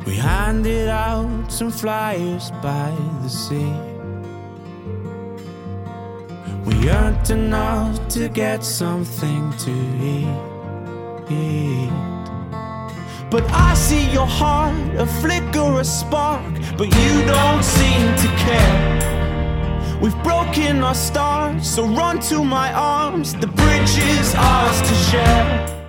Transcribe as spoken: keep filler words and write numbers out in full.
We handed out some flyers by the sea. We earned enough to get something to eat. But I see your heart, a flicker, a spark, but you don't seem to care. We've broken our stars, so run to my arms. The bridge is ours to share.